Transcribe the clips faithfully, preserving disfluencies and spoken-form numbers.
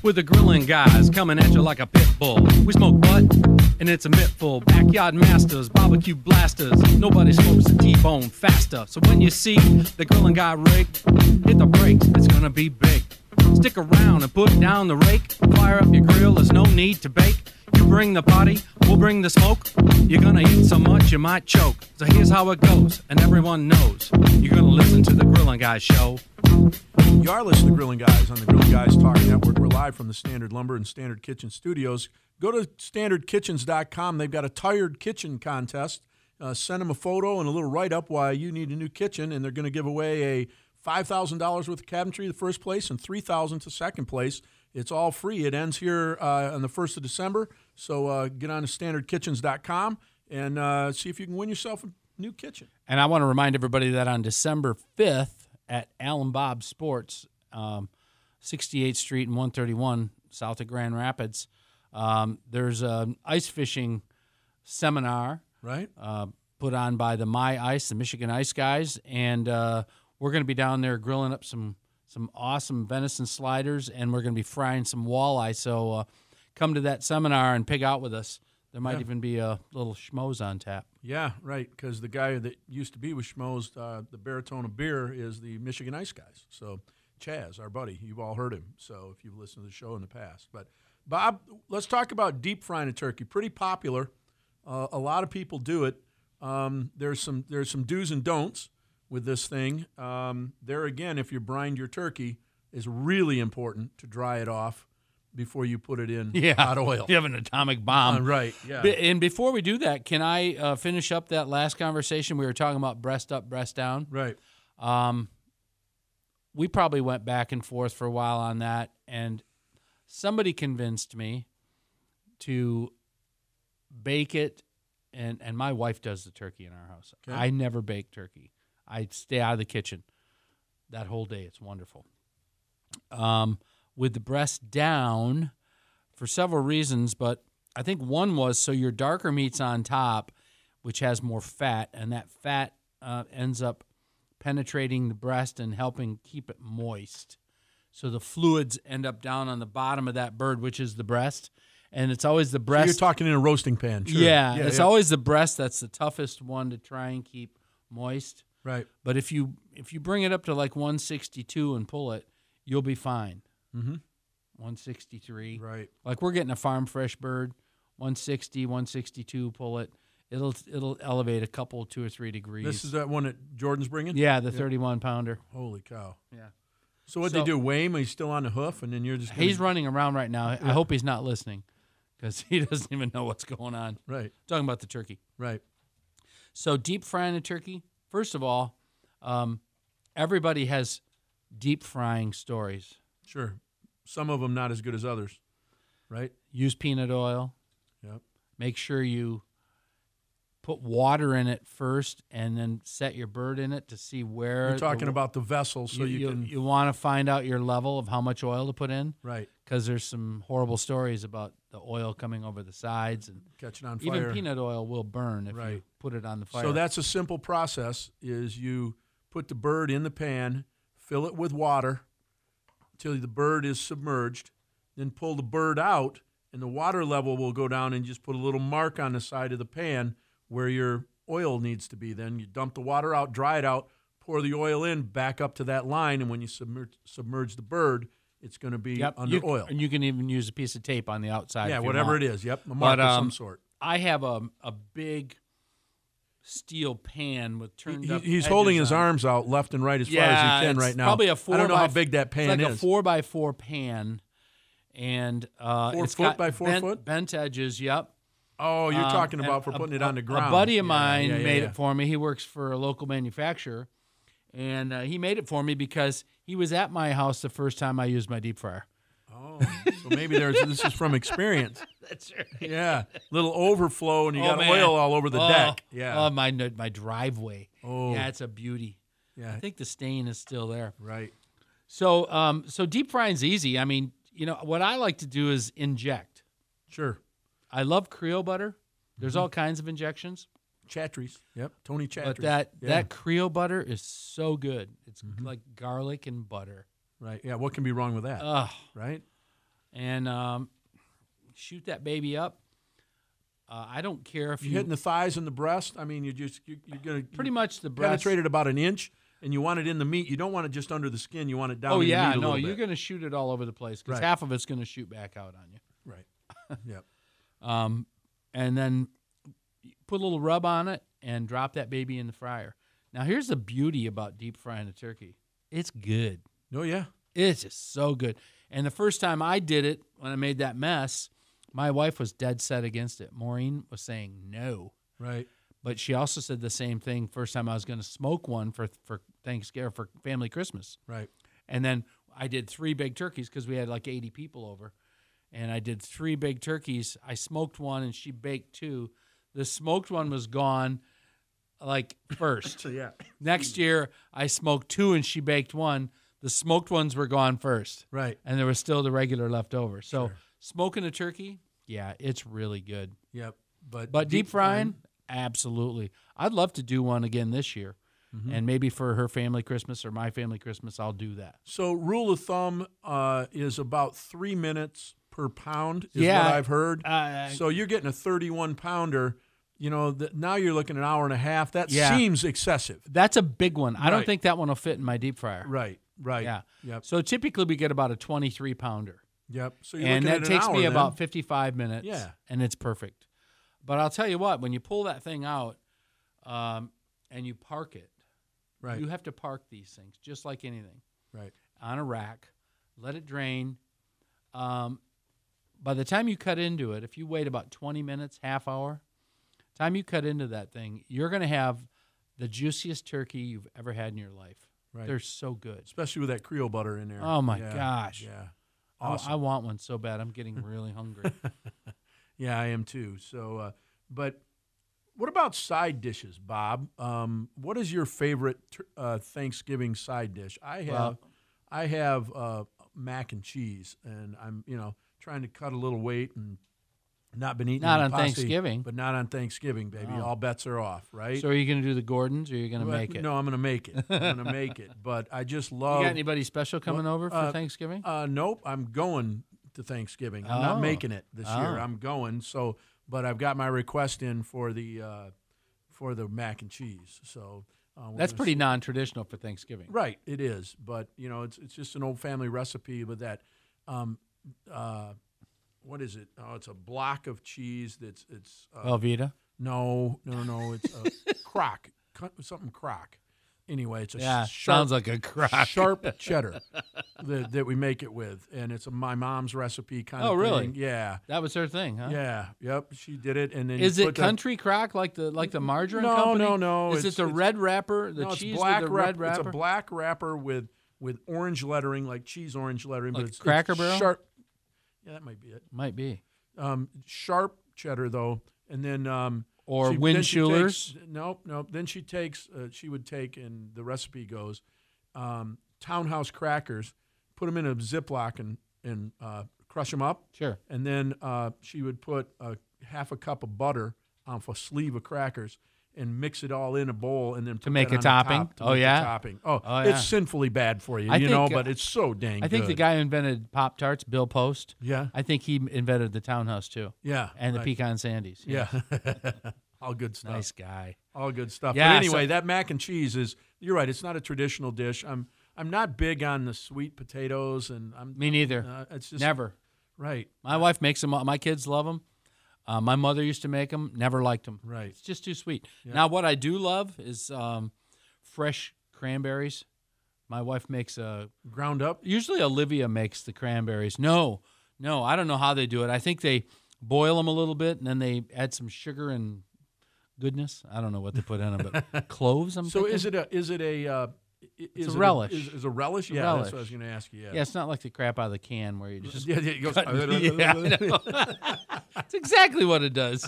with the grilling guys coming at you like a pit bull. We smoke butt, and it's a mittful. Backyard masters, barbecue blasters. Nobody smokes a T-bone faster. So when you see the grilling guy rig, hit the brakes, it's gonna be big. Stick around and put down the rake. Fire up your grill, there's no need to bake. You bring the party, we'll bring the smoke. You're gonna eat so much you might choke. So here's how it goes, and everyone knows. You're gonna listen to the Grilling Guys show. You are listening to Grilling Guys on the Grilling Guys Talk Network. We're live from the Standard Lumber and Standard Kitchen studios. Go to standard kitchens dot com. They've got a tired kitchen contest. Uh, send them a photo and a little write-up why you need a new kitchen, and they're going to give away a five thousand dollars worth of cabinetry to first place and three thousand dollars to second place. It's all free. It ends here uh, on the first of December, so uh, get on to standard kitchens dot com and uh, see if you can win yourself a new kitchen. And I want to remind everybody that on December fifth at Alan Bob Sports, um, sixty-eighth Street and one thirty-one, south of Grand Rapids, um, there's an ice fishing seminar right? Uh, put on by the My Ice, the Michigan Ice guys, and uh, we're going to be down there grilling up some some awesome venison sliders, and we're going to be frying some walleye. So uh, come to that seminar and pig out with us. There might Yeah. even be a little schmoes on tap. Yeah, right, because the guy that used to be with Schmoes, uh, the Baritone of Beer, is the Michigan Ice guys. So Chaz, our buddy, you've all heard him, so if you've listened to the show in the past. But, Bob, let's talk about deep frying a turkey. Pretty popular. Uh, a lot of people do it. Um, there's some there's some do's and don'ts with this thing. Um, there again, if you brined your turkey, it's really important to dry it off before you put it in Yeah, hot oil. You have an atomic bomb. Uh, right, yeah. Be- And before we do that, can I uh, finish up that last conversation? We were talking about breast up, breast down. Right. Um, we probably went back and forth for a while on that, and somebody convinced me to bake it, and, and my wife does the turkey in our house. Okay. I never bake turkey. I stay out of the kitchen that whole day. It's wonderful. Um, with the breast down for several reasons, but I think one was so your darker meat's on top, which has more fat, and that fat uh, ends up penetrating the breast and helping keep it moist. So the fluids end up down on the bottom of that bird, which is the breast, and it's always the So breast. you're talking in a roasting pan. Sure. Yeah, it's yeah. always the breast that's the toughest one to try and keep moist. Right. But if you if you bring it up to like one sixty-two and pull it, you'll be fine. Mm-hmm. one sixty-three. Right. Like we're getting a farm fresh bird, one sixty, one sixty-two, pull it. It'll it'll elevate a couple, two or three degrees. This is that one that Jordan's bringing? Yeah, the thirty-one pounder. Holy cow. Yeah. So what So- they do, weigh him? He's still on the hoof, and then you're just gonna- He's running around right now. I hope he's not listening because he doesn't even know what's going on. Right, Talking about the turkey. right. So deep frying a turkey, first of all, um, everybody has deep frying stories. Sure. Some of them not as good as others, right? Use peanut oil. Yep. Make sure you put water in it first and then set your bird in it to see where. You're talking the- about the vessel, so you, you, can. you want to find out your level of how much oil to put in, right. because there's some horrible stories about the oil coming over the sides, and Catch it on fire. even peanut oil will burn if you Right. put it on the fire. So that's a simple process. Is you put the bird in the pan, fill it with water until the bird is submerged, then pull the bird out, and the water level will go down, and just put a little mark on the side of the pan where your oil needs to be. Then you dump the water out, dry it out, pour the oil in, back up to that line, and when you submerge, submerge the bird, it's going to be Yep. under you, oil. And you can even use a piece of tape on the outside. Yeah, if you whatever want. it is. Yep, a mark But, of um, some sort. I have a a big steel pan with turned He- up. he's edges holding his on it. arms out left and right as far Yeah, as he can it's right now. Probably a four I don't know by how f- big that pan it's like is. a four by four pan, and uh, Four it's foot got by four bent, foot? bent edges. Yep. Oh, you're Um, talking and about for a- putting it a- on the ground. A buddy of Yeah, mine yeah, yeah, made yeah. it for me. He works for a local manufacturer, and uh, he made it for me because he was at my house the first time I used my deep fryer. Oh, so maybe there's this is from experience. That's right. Yeah, little overflow, and you Oh, got man. oil all over the oh, deck. Yeah. Oh, my my driveway. Oh. Yeah, it's a beauty. yeah. I think the stain is still there. Right. So, um, so deep frying's easy. I mean, you know, what I like to do is inject. Sure. I love Creole butter. There's Mm-hmm. all kinds of injections, Chatries. Yep. Tony Chatries. but that yeah. that Creole butter is so good. It's Mhm. like garlic and butter. Right. Yeah. What can be wrong with that? Ugh. right. and um, shoot that baby up. Uh, I don't care if you you hitting the thighs and the breast. I mean, you just you, you're gonna pretty much the breast. penetrate it about an inch, and you want it in the meat. You don't want it just under the skin. You want it down. Oh in yeah, the meat a no, little you're bit. going to shoot it all over the place because Right. half of it's going to shoot back out on you. Right. Yep. Um, and then put a little rub on it and drop that baby in the fryer. Now here's the beauty about deep frying a turkey. It's good. Oh yeah. It's just so good. And the first time I did it, when I made that mess, my wife was dead set against it. Maureen was saying no. Right. But she also said the same thing first time I was going to smoke one for for Thanksgiving, for family Christmas. Right. And then I did three big turkeys because we had like eighty people over. And I did three big turkeys. I smoked one and she baked two. The smoked one was gone like first. So yeah. Next year, I smoked two and she baked one. The smoked ones were gone first. Right. And there was still the regular left over. So Sure. smoking a turkey, yeah, it's really good. Yep. But But deep frying, absolutely. I'd love to do one again this year. Mm-hmm. And maybe for her family Christmas or my family Christmas, I'll do that. So rule of thumb uh, is about three minutes per pound is Yeah. what I've heard. Uh, So you're getting a thirty-one pounder. You know, th- now you're looking at an hour and a half. That Yeah. seems excessive. That's a big one. I don't Right. think that one will fit in my deep fryer. Right. Right. Yeah. Yep. So typically we get about a twenty-three pounder. Yep. So you're And looking that at an takes hour me then. about fifty-five minutes. Yeah. And it's perfect. But I'll tell you what, when you pull that thing out um, and you park it, Right. you have to park these things just like anything Right. on a rack, let it drain. Um, by the time you cut into it, if you wait about twenty minutes, half hour, time you cut into that thing, you're going to have the juiciest turkey you've ever had in your life. Right. They're so good. Especially with that Creole butter in there. Oh, my Yeah. gosh. Yeah. I- Awesome. I, want one so bad. I'm getting really hungry. Yeah, I am too. So, uh, but what about side dishes, Bob? Um, what is your favorite tur- uh, Thanksgiving side dish? I have, Well- I have uh, mac and cheese, and I'm, you know, trying to cut a little weight and not been eating Not any on pasta, Thanksgiving. but not on Thanksgiving, baby. Oh. All bets are off, right? So are you going to do the Gordons or are you going to Well, make it? No, I'm going to make it. I'm going to make it. But I just You love. got anybody special coming Well, over for uh, Thanksgiving? Uh, nope, I'm going to Thanksgiving. I'm Oh. not making it this Oh. year. I'm going. So, but I've got my request in for the uh, for the mac and cheese. So uh, we're That's gonna pretty see- non-traditional for Thanksgiving. right. It is, but you know, it's it's just an old family recipe with that. Um, uh, what is it? Oh, it's a block of cheese. That's it's uh, Velveeta? no, no, no. It's a crock, co- something crock. Anyway, it's a Yeah, sharp, sounds like a crock. sharp cheddar that, that we make it with, and it's a, my mom's recipe kind Oh, of really? thing. Yeah, That was her thing, huh? yeah, yep. She did it, and then Is you it put the- country crock like the like the margarine No, company? no, no, Is it's- it the it's- red wrapper? The no, it's cheese black with the wrap- red wrapper? It's a black wrapper with with orange lettering, like cheese orange lettering, Like but it's Cracker it's Barrel? Sharp. Yeah, that might be it. Might be. Um, sharp cheddar though, and then um, Or she- then she Windschuler's? takes- Nope, nope. Then she takes. Uh, she would take, and the recipe goes, um, Townhouse crackers, put them in a Ziploc and and uh, crush them up, Sure. and then uh, she would put a half a cup of butter off a sleeve of crackers and mix it all in a bowl, and then put make that a on the topping? top to Oh, make the yeah? topping. Oh, Oh, yeah. it's sinfully bad for you, I you know, think, uh, but it's so dang. I think the good. guy who invented Pop Tarts, Bill Post, Yeah, I think he invented the Townhouse too. yeah, And the right. pecan sandies. Yeah, all good stuff. Nice guy. All good stuff. Yeah, but anyway, so- that mac and cheese is. You're right. It's not a traditional dish. I'm. I'm not big on the sweet potatoes, and I'm. Me neither. Uh, it's just Never. right. My wife makes them. My kids love them. Uh, my mother used to make them. Never liked them. Right. It's just too sweet. Yeah. Now, what I do love is um, fresh cranberries. My wife makes a. Ground up. Usually, Olivia makes the cranberries. No, no, I don't know how they do it. I think they boil them a little bit and then they add some sugar and goodness. I don't know what they put in them, but cloves. I'm So thinking? is it a? Is it a? Uh, i- is a it relish. is, is a relish? Yeah, relish. that's what I was going to ask you. Yeah. Yeah, it's not like the crap out of the can where you just. Yeah, yeah, it goes. Yeah, I know. That's exactly what it does.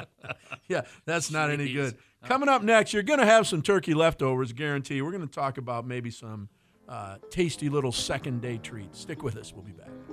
Yeah, that's not any Jeez. good. Coming up next, you're going to have some turkey leftovers, guarantee. We're going to talk about maybe some uh, tasty little second day treats. Stick with us. We'll be back.